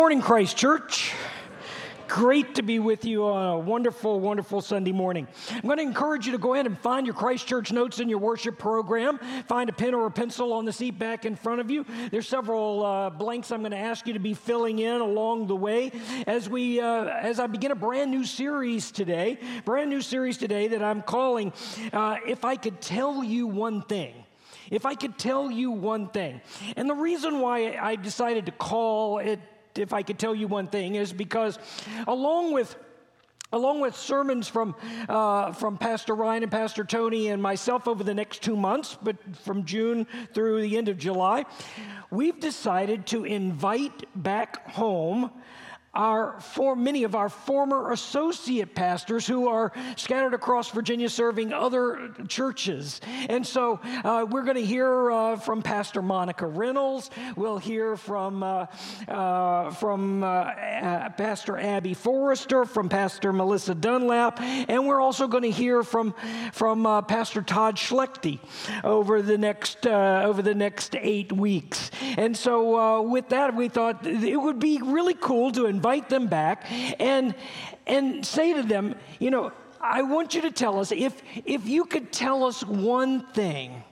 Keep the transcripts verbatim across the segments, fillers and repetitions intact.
Morning, Christ Church. Great to be with you on a wonderful, wonderful Sunday morning. I'm going to encourage you to go ahead and find your Christ Church notes in your worship program. Find a pen or a pencil on the seat back in front of you. There's several uh, blanks I'm going to ask you to be filling in along the way as we, uh, as I begin a brand new series today. Brand new series today that I'm calling uh, "If I Could Tell You One Thing." If I could tell you one thing. And the reason why I decided to call it "If I Could Tell You One Thing" is because along with Along with sermons from uh, from Pastor Ryan and Pastor Tony and myself over the next two months, but from June through the end of July, we've decided to invite back home Our for many of our former associate pastors who are scattered across Virginia serving other churches. And so uh, we're going to hear uh, from Pastor Monica Reynolds. We'll hear from uh, uh, from uh, uh, Pastor Abby Forrester, from Pastor Melissa Dunlap, and we're also going to hear from from uh, Pastor Todd Schlechte over the next uh, over the next eight weeks. And so uh, with that, we thought it would be really cool to invite invite them back and and say to them, you know, I want you to tell us, if if you could tell us one thing,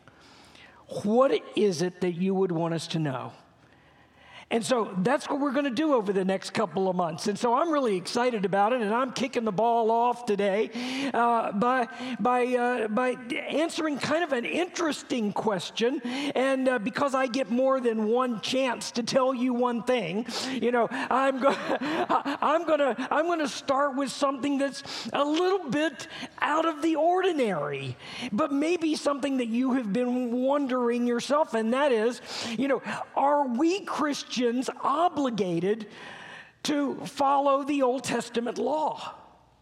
what is it that you would want us to know? And so that's what we're going to do over the next couple of months. And so I'm really excited about it, and I'm kicking the ball off today uh, by by uh, by answering kind of an interesting question. And uh, because I get more than one chance to tell you one thing, you know, I'm going I'm going to I'm going to start with something that's a little bit out of the ordinary, but maybe something that you have been wondering yourself, and that is, you know, are we Christians obligated to follow the Old Testament law?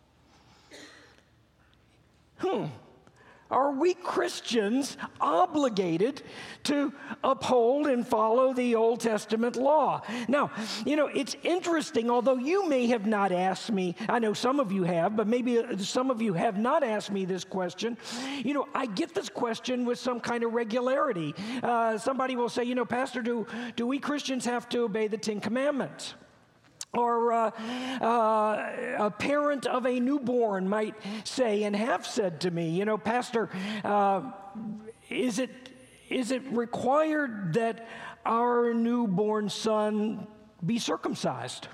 Hmm. Are we Christians obligated to uphold and follow the Old Testament law? Now, you know, it's interesting, although you may have not asked me, I know some of you have, but maybe some of you have not asked me this question. You know, I get this question with some kind of regularity. Uh, somebody will say, you know, Pastor, do, do we Christians have to obey the Ten Commandments? Or uh, uh, a parent of a newborn might say and have said to me, you know, Pastor, uh, is it is it required that our newborn son be circumcised?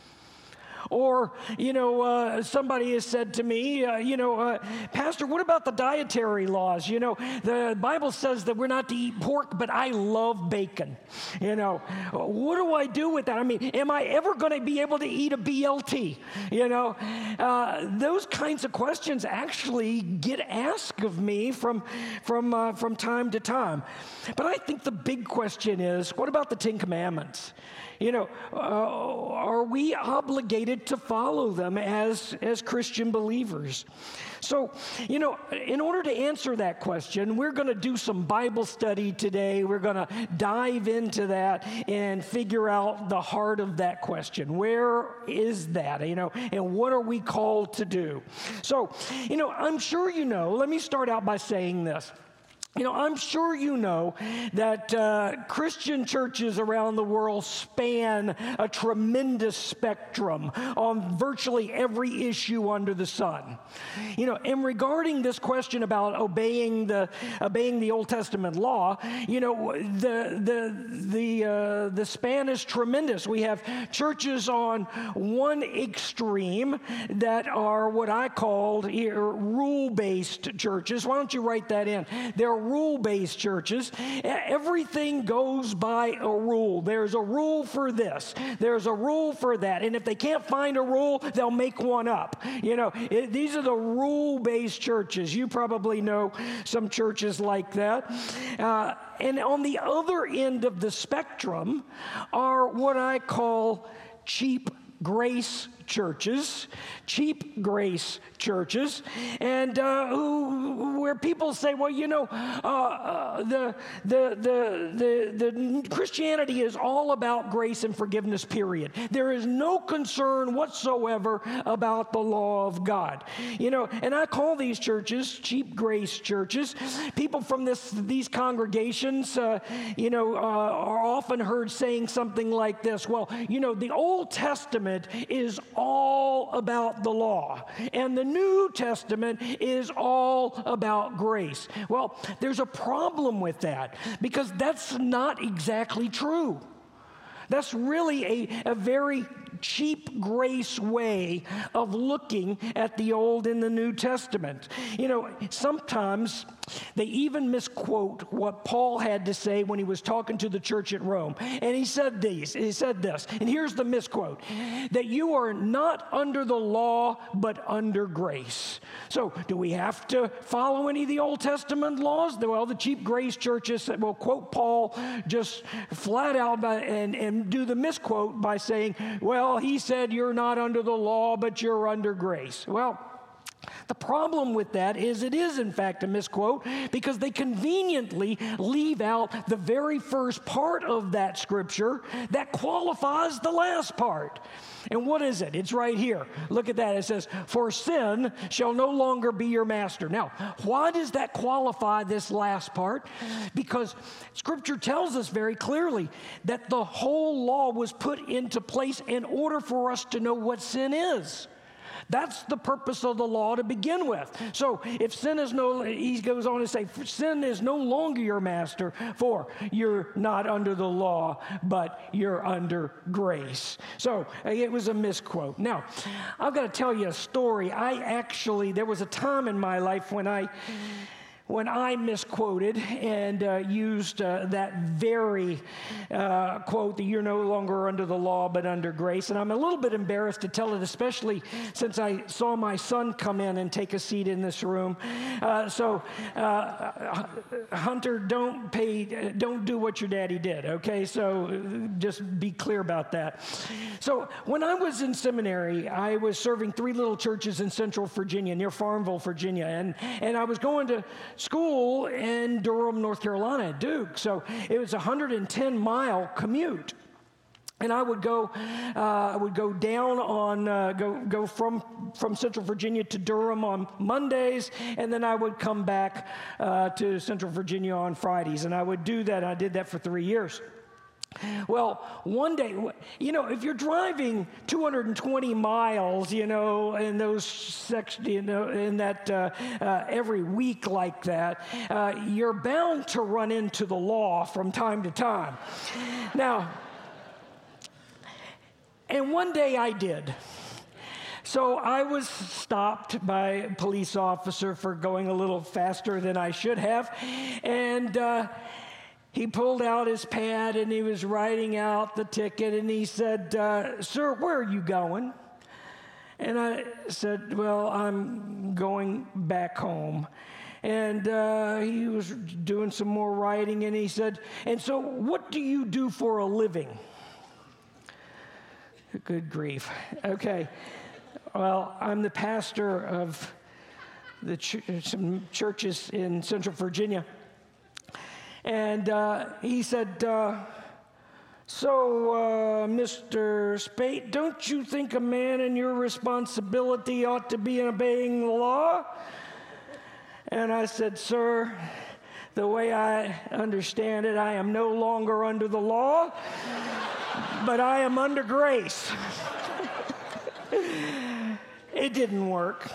Or, you know, uh, somebody has said to me, uh, you know, uh, Pastor, what about the dietary laws? You know, the Bible says that we're not to eat pork, but I love bacon. You know, what do I do with that? I mean, am I ever going to be able to eat a B L T? You know, uh, those kinds of questions actually get asked of me from, from, uh, from time to time. But I think the big question is, what about the Ten Commandments? You know, uh, are we obligated to follow them as, as Christian believers? So, you know, in order to answer that question, we're going to do some Bible study today. We're going to dive into that and figure out the heart of that question. Where is that, you know, and what are we called to do? So, you know, I'm sure you know, let me start out by saying this. You know, I'm sure you know that uh, Christian churches around the world span a tremendous spectrum on virtually every issue under the sun. You know, and regarding this question about obeying the obeying the Old Testament law, you know, the the the uh, the span is tremendous. We have churches on one extreme that are what I called here rule-based churches. Why don't you write that in? They're rule-based churches. Everything goes by a rule. There's a rule for this. There's a rule for that. And if they can't find a rule, they'll make one up. You know, it, these are the rule-based churches. You probably know some churches like that. Uh, and on the other end of the spectrum are what I call cheap grace churches, cheap grace churches, and uh, who, where people say, well, you know, uh, uh, the, the, the, the, the Christianity is all about grace and forgiveness, period. There is no concern whatsoever about the law of God. You know, and I call these churches cheap grace churches. People from this these congregations, uh, you know, uh, are often heard saying something like this, well, you know, the Old Testament is all about the law, and the New Testament is all about grace. Well, there's a problem with that, because that's not exactly true. That's really a, a very cheap grace way of looking at the Old and the New Testament. You know, sometimes they even misquote what Paul had to say when he was talking to the church at Rome. And he said these, he said this, and here's the misquote, that you are not under the law, but under grace. So do we have to follow any of the Old Testament laws? Well, the cheap grace churches will quote Paul just flat out by, and, and do the misquote by saying, well, he said you're not under the law, but you're under grace. Well, the problem with that is it is, in fact, a misquote, because they conveniently leave out the very first part of that scripture that qualifies the last part. And what is it? It's right here. Look at that. It says, for sin shall no longer be your master. Now, why does that qualify this last part? Because Scripture tells us very clearly that the whole law was put into place in order for us to know what sin is. That's the purpose of the law to begin with. So if sin is no, he goes on to say, sin is no longer your master, for you're not under the law, but you're under grace. So it was a misquote. Now, I've got to tell you a story. I actually, there was a time in my life when I, when I misquoted and uh, used uh, that very uh, quote that you're no longer under the law but under grace. And I'm a little bit embarrassed to tell it, especially since I saw my son come in and take a seat in this room. Uh, so, uh, Hunter, don't pay, don't do what your daddy did, okay? So just be clear about that. So when I was in seminary, I was serving three little churches in Central Virginia, near Farmville, Virginia. And, and I was going to school in Durham, North Carolina at Duke. So it was a one hundred ten mile commute. And I would go, uh, I would go down on, uh, go go from from Central Virginia to Durham on Mondays, and then I would come back uh, to Central Virginia on Fridays. And I would do that. I did that for three years. Well, one day, you know, if you're driving two hundred twenty miles, you know, in those sections, you know, in that uh, uh, every week like that, uh, you're bound to run into the law from time to time. Now, and one day I did. So I was stopped by a police officer for going a little faster than I should have, and uh, he pulled out his pad and he was writing out the ticket, and he said, uh, sir, where are you going? And I said, well, I'm going back home. And uh, he was doing some more writing, and he said, and so what do you do for a living? Good grief. Okay. Well, I'm the pastor of the ch- some churches in Central Virginia. And uh, he said, uh, so, uh, Mister Spate, don't you think a man in your responsibility ought to be obeying the law? And I said, sir, the way I understand it, I am no longer under the law, but I am under grace. It didn't work.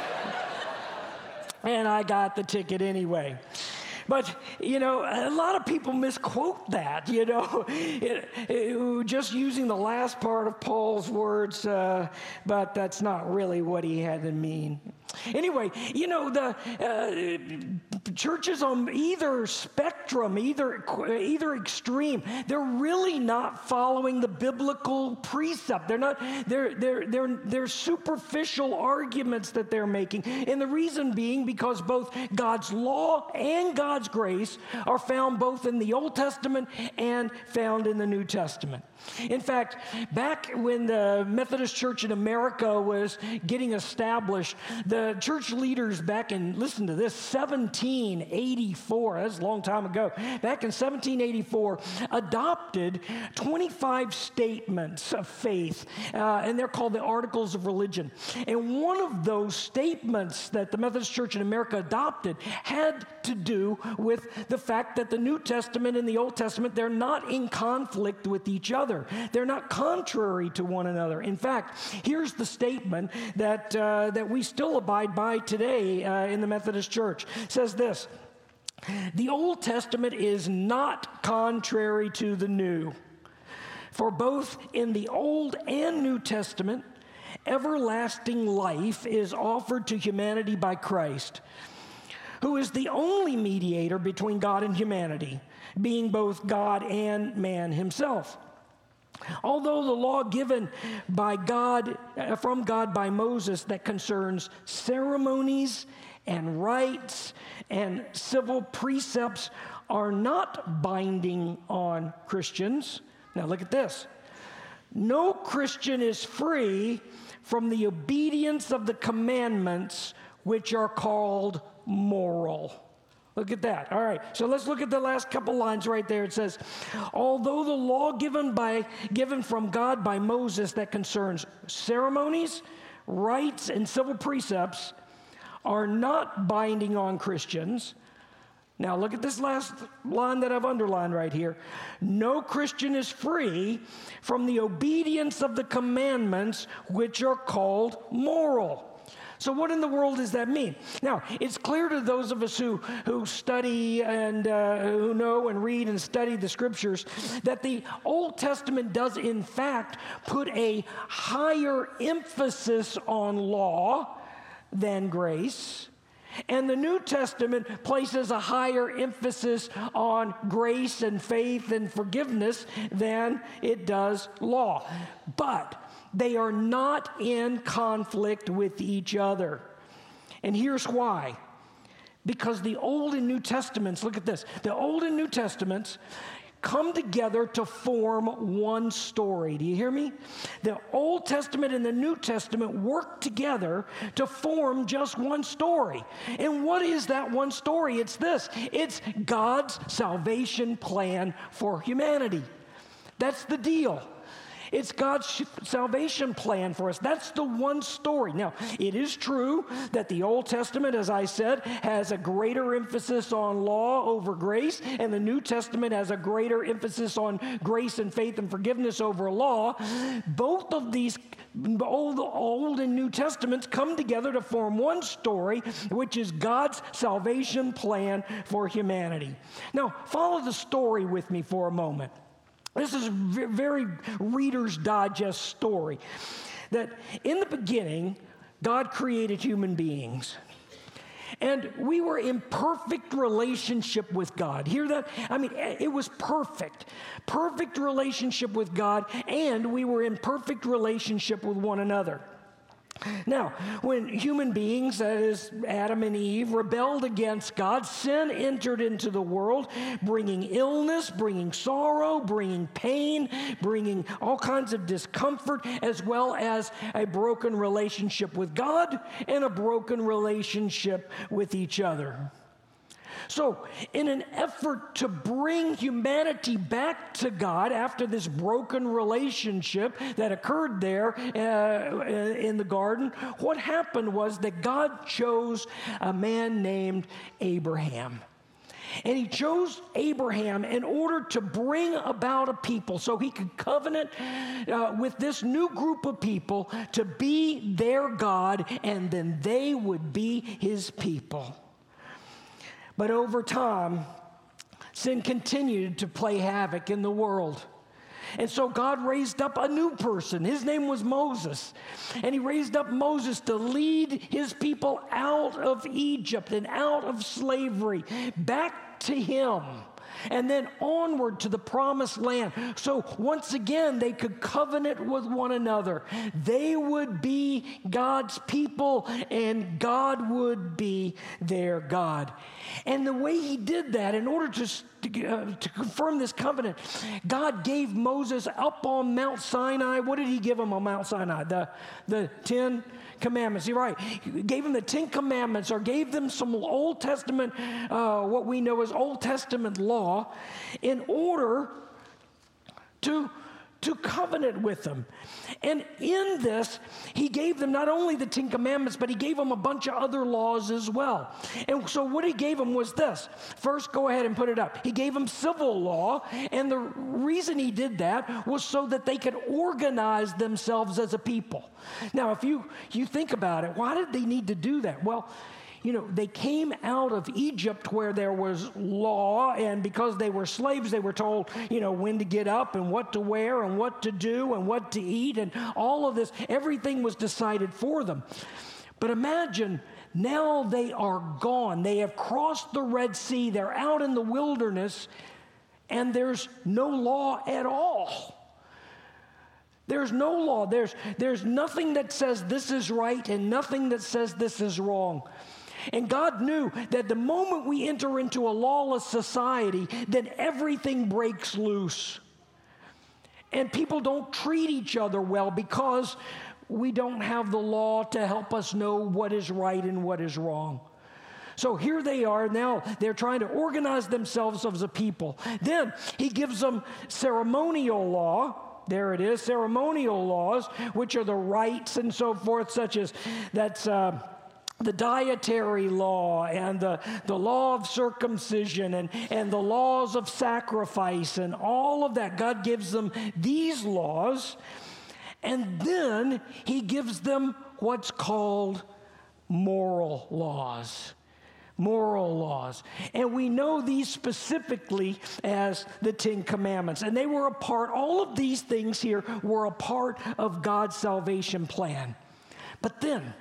And I got the ticket anyway. But, you know, a lot of people misquote that, you know, it, it, just using the last part of Paul's words, uh, but that's not really what he had in mean. Anyway, you know, the uh, churches on either spectrum, either, either extreme, they're really not following the biblical precept. They're not, they're, they're, they're, they're superficial arguments that they're making. And the reason being because both God's law and God's grace are found both in the Old Testament and found in the New Testament. In fact, back when the Methodist Church in America was getting established, the church leaders back in, listen to this, seventeen eighty-four, that's a long time ago, back in seventeen eighty-four, adopted twenty-five statements of faith, uh, and they're called the Articles of Religion. And one of those statements that the Methodist Church in America adopted had to do with the fact that the New Testament and the Old Testament, they're not in conflict with each other. They're not contrary to one another. In fact, here's the statement that, uh, that we still abide by today uh, in the Methodist Church. It says this: the Old Testament is not contrary to the New, for both in the Old and New Testament, everlasting life is offered to humanity by Christ, who is the only mediator between God and humanity, being both God and man himself. Although the law given by God, uh, from God by Moses that concerns ceremonies and rites and civil precepts are not binding on Christians. Now look at this. No Christian is free from the obedience of the commandments, which are called moral. Look at that. All right. So let's look at the last couple lines right there. It says, although the law given by given from God by Moses that concerns ceremonies, rites, and civil precepts are not binding on Christians. Now look at this last line that I've underlined right here. No Christian is free from the obedience of the commandments, which are called moral. So what in the world does that mean? Now, it's clear to those of us who, who study and uh, who know and read and study the Scriptures that the Old Testament does, in fact, put a higher emphasis on law than grace. And the New Testament places a higher emphasis on grace and faith and forgiveness than it does law. But they are not in conflict with each other. And here's why. Because the Old and New Testaments, look at this, the Old and New Testaments come together to form one story. Do you hear me? The Old Testament and the New Testament work together to form just one story. And what is that one story? It's this. It's God's salvation plan for humanity. That's the deal. It's God's salvation plan for us. That's the one story. Now, it is true that the Old Testament, as I said, has a greater emphasis on law over grace, and the New Testament has a greater emphasis on grace and faith and forgiveness over law. Both of these Old, Old and New Testaments come together to form one story, which is God's salvation plan for humanity. Now, follow the story with me for a moment. This is a very Reader's Digest story. That in the beginning, God created human beings. And we were in perfect relationship with God. Hear that? I mean, it was perfect. Perfect relationship with God, and we were in perfect relationship with one another. Now, when human beings, that is Adam and Eve, rebelled against God, sin entered into the world, bringing illness, bringing sorrow, bringing pain, bringing all kinds of discomfort, as well as a broken relationship with God and a broken relationship with each other. So, in an effort to bring humanity back to God after this broken relationship that occurred there uh, in the garden, what happened was that God chose a man named Abraham. And he chose Abraham in order to bring about a people so he could covenant uh, with this new group of people to be their God, and then they would be his people. But over time, sin continued to play havoc in the world. And so God raised up a new person. His name was Moses. And he raised up Moses to lead his people out of Egypt and out of slavery, back to him, and then onward to the promised land. So once again, they could covenant with one another. They would be God's people, and God would be their God. And the way he did that, in order to, uh, to confirm this covenant, God gave Moses up on Mount Sinai. What did he give him on Mount Sinai? The, the Ten Commandments. You're right. He gave them the Ten Commandments, or gave them some Old Testament, uh, what we know as Old Testament law, in order to, to covenant with them. And in this, he gave them not only the Ten Commandments, but he gave them a bunch of other laws as well. And so what he gave them was this. First, go ahead and put it up. He gave them civil law, and the reason he did that was so that they could organize themselves as a people. Now, if you, you think about it, why did they need to do that? Well, you know, they came out of Egypt where there was law, and because they were slaves, they were told, you know, when to get up and what to wear and what to do and what to eat, and all of this, everything was decided for them. But imagine, now they are gone. They have crossed the Red Sea. They're out in the wilderness, and there's no law at all. There's no law. There's, there's nothing that says this is right and nothing that says this is wrong. And God knew that the moment we enter into a lawless society, then everything breaks loose. And people don't treat each other well because we don't have the law to help us know what is right and what is wrong. So here they are now. They're trying to organize themselves as a people. Then he gives them ceremonial law. There it is, ceremonial laws, which are the rites and so forth, such as that's uh, the dietary law and the, the law of circumcision and, and the laws of sacrifice and all of that. God gives them these laws, and then he gives them what's called moral laws. Moral laws. And we know these specifically as the Ten Commandments. And they were a part, all of these things here were a part of God's salvation plan. But then,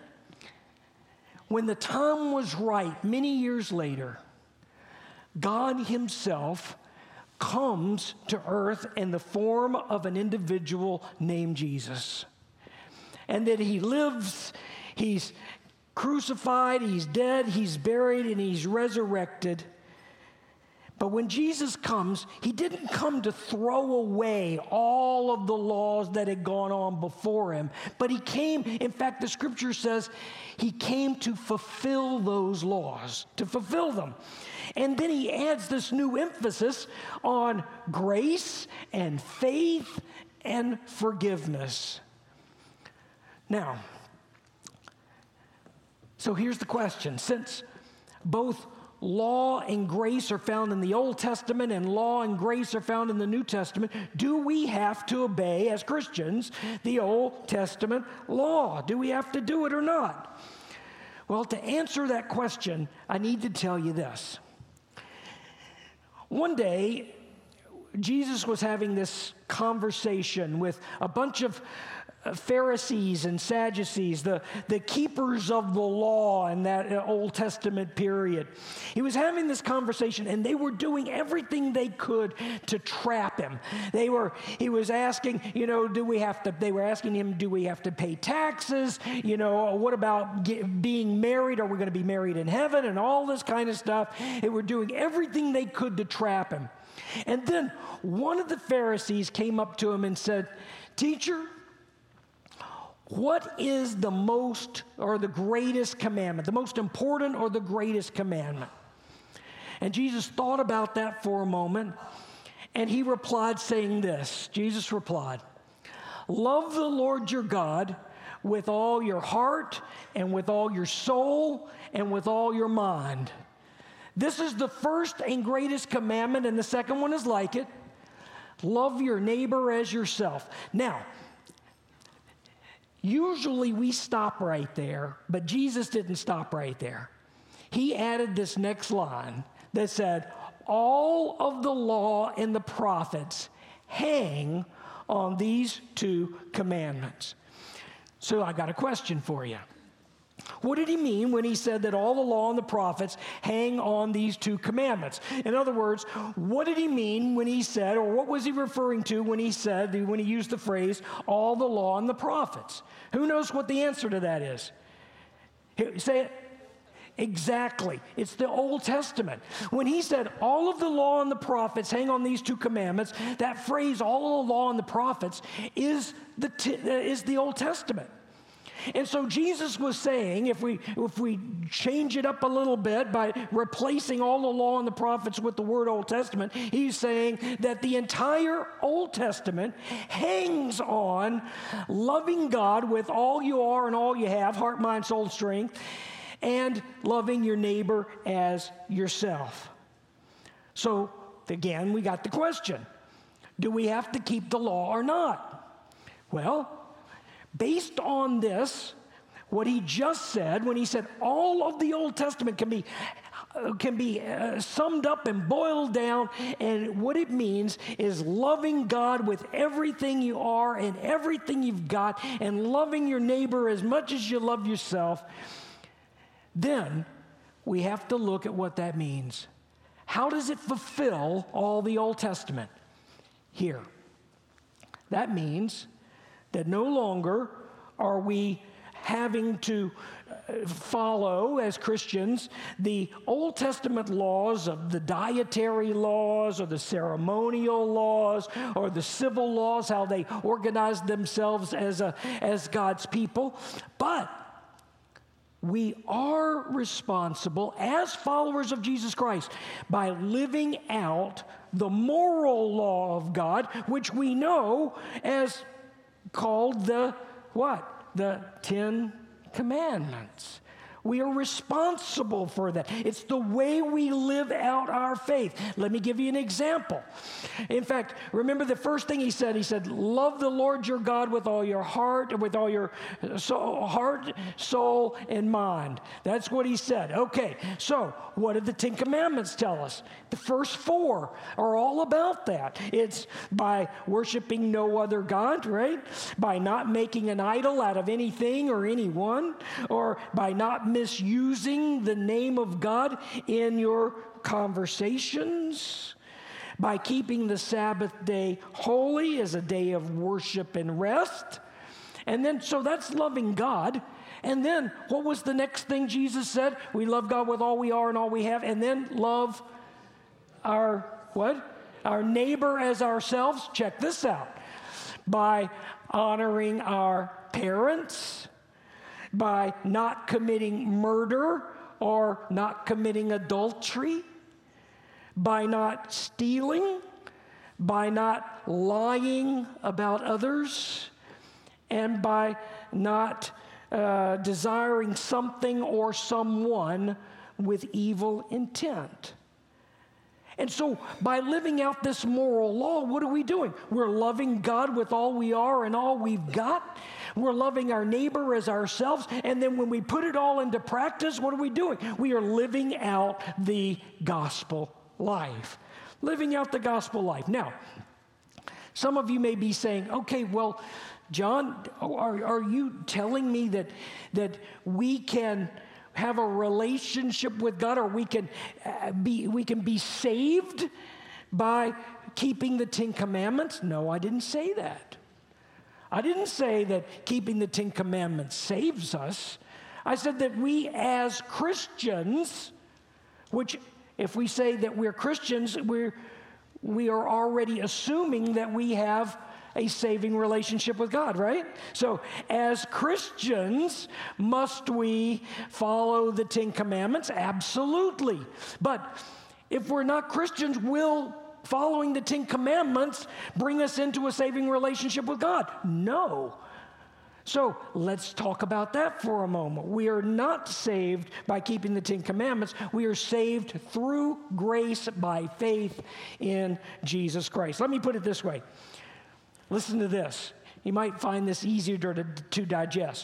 when the time was right, many years later, God himself comes to earth in the form of an individual named Jesus. And that he lives, he's crucified, he's dead, he's buried, and he's resurrected. But when Jesus comes, he didn't come to throw away all of the laws that had gone on before him, but he came, in fact, the scripture says, he came to fulfill those laws, to fulfill them. And then he adds this new emphasis on grace and faith and forgiveness. Now, so here's the question. Since both law and grace are found in the Old Testament and law and grace are found in the New Testament, do we have to obey, as Christians, the Old Testament law? Do we have to do it or not? Well, to answer that question, I need to tell you this. One day, Jesus was having this conversation with a bunch of Pharisees and Sadducees, the, the keepers of the law in that Old Testament period. He was having this conversation, and they were doing everything they could to trap him. They were, he was asking, you know, do we have to, they were asking him, do we have to pay taxes? You know, what about get, being married? Are we going to be married in heaven? And all this kind of stuff. They were doing everything they could to trap him. And then one of the Pharisees came up to him and said, "Teacher, what is the most or the greatest commandment, the most important or the greatest commandment?" And Jesus thought about that for a moment, and he replied saying this. Jesus replied, "Love the Lord your God with all your heart and with all your soul and with all your mind. This is the first and greatest commandment, and the second one is like it. Love your neighbor as yourself." Now, usually we stop right there, but Jesus didn't stop right there. He added this next line that said, "All of the law and the prophets hang on these two commandments. So I got a question for you. What did he mean when he said that all the law and the prophets hang on these two commandments? In other words, what did he mean when he said, or what was he referring to when he said, when he used the phrase, all the law and the prophets? Who knows what the answer to that is? Here, say it. Exactly. It's the Old Testament. When he said all of the law and the prophets hang on these two commandments, that phrase, all the law and the prophets, is the, t- is the Old Testament. And so Jesus was saying, if we if we change it up a little bit by replacing all the law and the prophets with the word Old Testament, he's saying that the entire Old Testament hangs on loving God with all you are and all you have, heart, mind, soul, strength, and loving your neighbor as yourself. So again, we got the question, do we have to keep the law or not? Well, based on this, what he just said, when he said all of the Old Testament can be uh, can be uh, summed up and boiled down, and what it means is loving God with everything you are and everything you've got, and loving your neighbor as much as you love yourself, then we have to look at what that means. How does it fulfill all the Old Testament? Here. That means that no longer are we having to follow, as Christians, the Old Testament laws of the dietary laws or the ceremonial laws or the civil laws, how they organized themselves as, a, as God's people. But we are responsible as followers of Jesus Christ by living out the moral law of God, which we know as called the what? The Ten Commandments. We are responsible for that. It's the way we live out our faith. Let me give you an example. In fact, remember the first thing he said? He said, love the Lord your God with all your heart, with all your soul, heart, soul, and mind. That's what he said. Okay, so what did the Ten Commandments tell us? The first four are all about that. It's by worshiping no other God, right? By not making an idol out of anything or anyone, or by not misusing the name of God in your conversations, by keeping the Sabbath day holy as a day of worship and rest. And then, so that's loving God. And then, what was the next thing Jesus said? We love God with all we are and all we have. And then love our, what? Our neighbor as ourselves. Check this out. By honoring our parents, by not committing murder or not committing adultery, by not stealing, by not lying about others, and by not uh, desiring something or someone with evil intent. And so by living out this moral law, what are we doing? We're loving God with all we are and all we've got. We're loving our neighbor as ourselves. And then when we put it all into practice, what are we doing? We are living out the gospel life. Living out the gospel life. Now, some of you may be saying, okay, well, John, are, are you telling me that, that we can have a relationship with God, or we can uh, be we can be saved by keeping the Ten Commandments? No, I didn't say that. I didn't say that keeping the Ten Commandments saves us. I said that we as Christians, which if we say that we're Christians, we're we are already assuming that we have a saving relationship with God, right? So as Christians, must we follow the Ten Commandments? Absolutely. But if we're not Christians, will following the Ten Commandments bring us into a saving relationship with God? No. So let's talk about that for a moment. We are not saved by keeping the Ten Commandments. We are saved through grace by faith in Jesus Christ. Let me put it this way. Listen to this. You might find this easier to, to digest.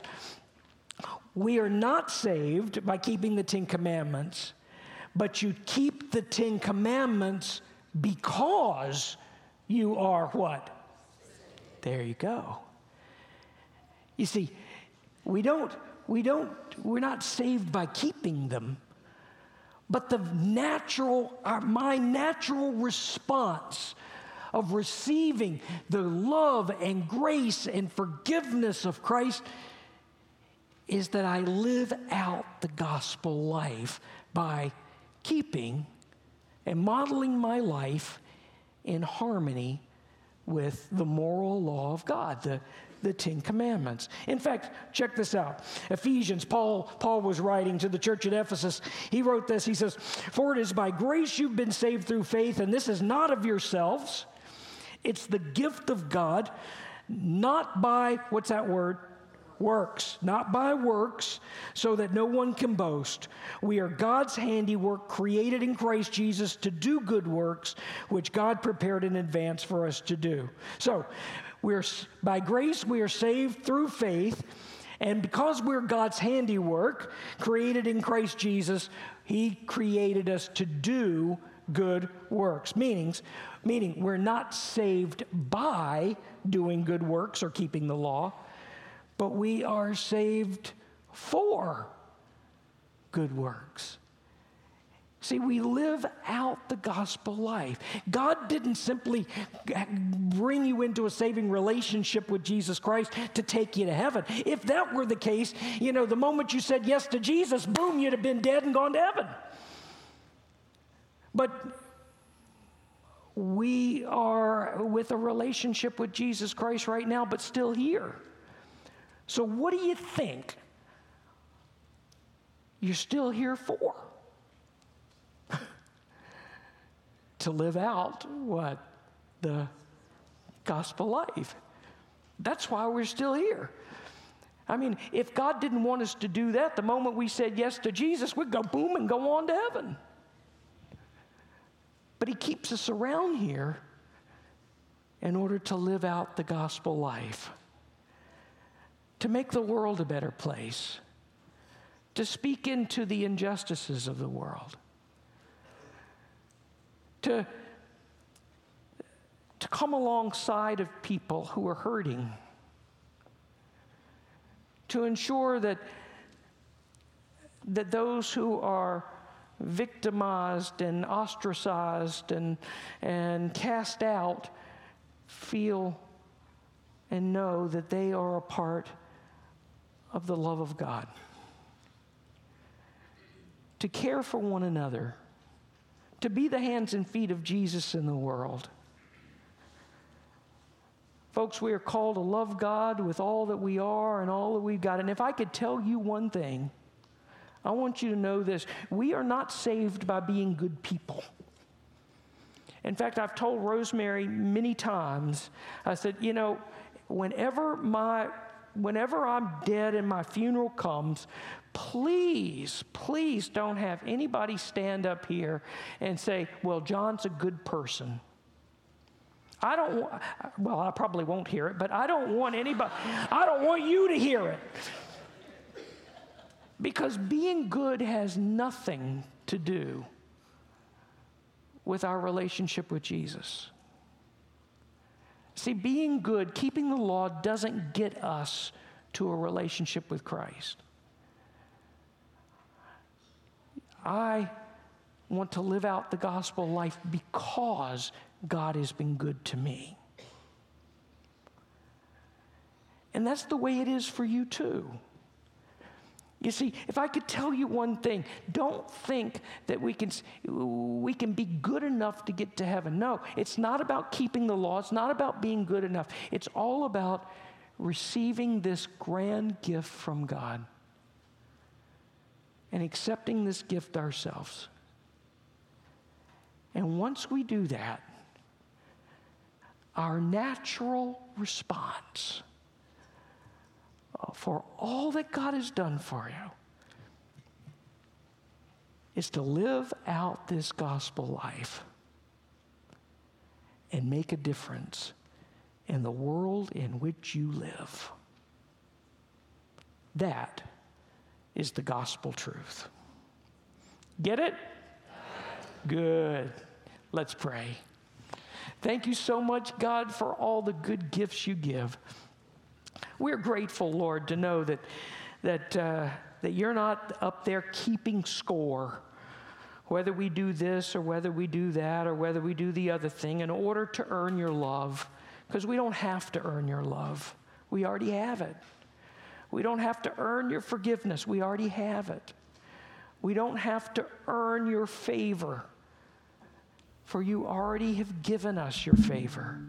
We are not saved by keeping the Ten Commandments, but you keep the Ten Commandments because you are what? There you go. You see, we don't, we don't, we're not saved by keeping them, but the natural, our, my natural response of receiving the love and grace and forgiveness of Christ is that I live out the gospel life by keeping and modeling my life in harmony with the moral law of God, the, the Ten Commandments. In fact, check this out. Ephesians, Paul, Paul was writing to the church at Ephesus. He wrote this. He says, "For it is by grace you've been saved through faith, and this is not of yourselves. It's the gift of God, not by," what's that word? Works, not by works, so that no one can boast. We are God's handiwork, created in Christ Jesus to do good works, which God prepared in advance for us to do. So, we're by grace we are saved through faith, and because we're God's handiwork, created in Christ Jesus, He created us to do good works. Meanings, meaning we're not saved by doing good works or keeping the law, but we are saved for good works. See, we live out the gospel life. God didn't simply bring you into a saving relationship with Jesus Christ to take you to heaven. If that were the case, you know, the moment you said yes to Jesus, boom, you'd have been dead and gone to heaven. But we are with a relationship with Jesus Christ right now, but still here. So what do you think you're still here for? To live out what? The gospel life. That's why we're still here. I mean, if God didn't want us to do that, the moment we said yes to Jesus, we'd go boom and go on to heaven. But He keeps us around here in order to live out the gospel life, to make the world a better place, to speak into the injustices of the world, to, to come alongside of people who are hurting, to ensure that, that those who are victimized and ostracized and, and cast out feel and know that they are a part of the love of God. To care for one another, to be the hands and feet of Jesus in the world. Folks, we are called to love God with all that we are and all that we've got. And if I could tell you one thing, I want you to know this. We are not saved by being good people. In fact, I've told Rosemary many times, I said, you know, whenever my Whenever I'm dead and my funeral comes, please, please don't have anybody stand up here and say, well, John's a good person. I don't want, well, I probably won't hear it, but I don't want anybody, I don't want you to hear it. Because being good has nothing to do with our relationship with Jesus. See, being good, keeping the law doesn't get us to a relationship with Christ. I want to live out the gospel life because God has been good to me. And that's the way it is for you too. You see, if I could tell you one thing, don't think that we can, we can be good enough to get to heaven. No, it's not about keeping the law. It's not about being good enough. It's all about receiving this grand gift from God and accepting this gift ourselves. And once we do that, our natural response for all that God has done for you is to live out this gospel life and make a difference in the world in which you live. That is the gospel truth. Get it? Good. Let's pray. Thank you so much, God, for all the good gifts you give. We're grateful, Lord, to know that, that, uh, that you're not up there keeping score, whether we do this or whether we do that or whether we do the other thing in order to earn your love, because we don't have to earn your love. We already have it. We don't have to earn your forgiveness. We already have it. We don't have to earn your favor, for you already have given us your favor.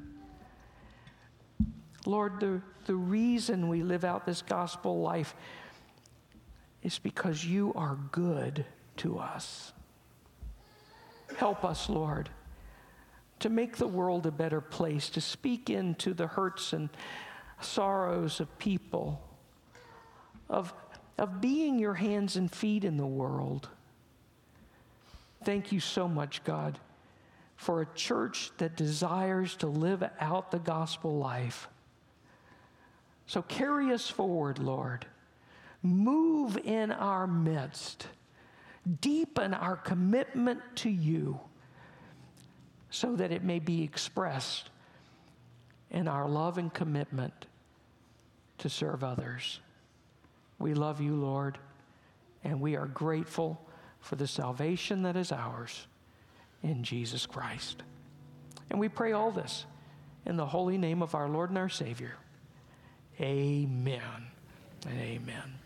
Lord, the, the reason we live out this gospel life is because you are good to us. Help us, Lord, to make the world a better place, to speak into the hurts and sorrows of people, of, of being your hands and feet in the world. Thank you so much, God, for a church that desires to live out the gospel life. So carry us forward, Lord. Move in our midst. Deepen our commitment to you so that it may be expressed in our love and commitment to serve others. We love you, Lord, and we are grateful for the salvation that is ours in Jesus Christ. And we pray all this in the holy name of our Lord and our Savior. Amen and amen.